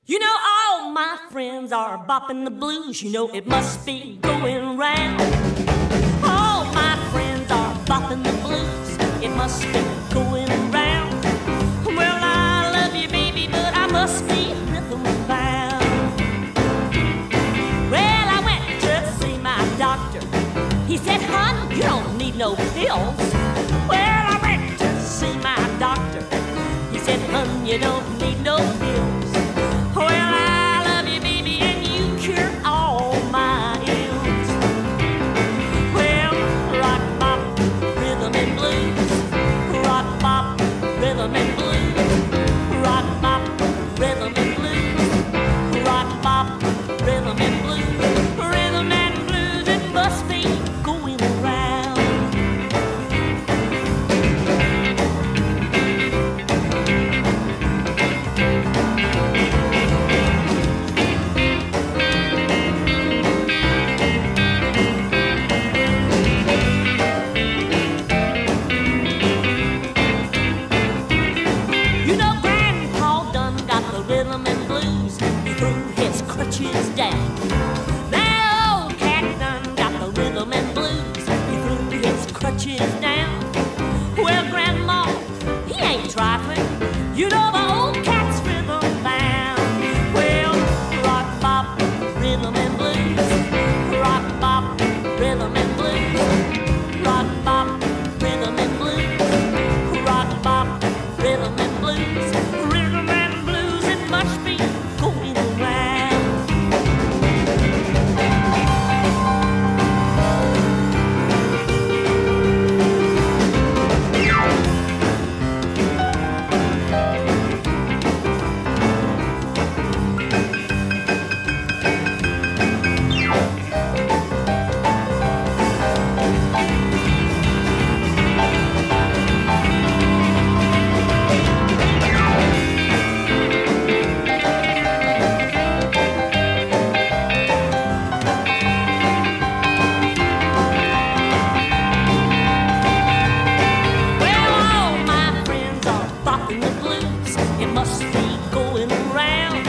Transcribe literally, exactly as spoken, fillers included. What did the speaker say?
You know all my friends are bopping the blues. You know it must be going round. All my friends are bopping the blues. It must be going round. Well, I love you, baby, but I must be rhythm bound. Well, I went to see my doctor. He said, hon, you don't need no pills. Well, I went to see my doctor. He said, hon, you don't need no pills. Well, I love you, baby, and you cure all my ills. Well, rock, bop, rhythm and blues. Rock, bop, rhythm and blues. Rock, bop, rhythm and blues. Rock, bop, rhythm and blues. Rhythm and blues, it must be going around. Rhythm and blues, he threw his crutches down. That old cat done got the rhythm and blues, he threw his crutches down. Well, Grandma, he ain't trifling. You know the old cat's rhythm bound. Well, rock, bop, rhythm and blues. Rock, bop, rhythm and blues. Rock, bop, rhythm and blues. Rock, bop, rhythm and blues. Rhythm and blues, it must be going around. Well, all my friends are bopping the blues. It must be going around.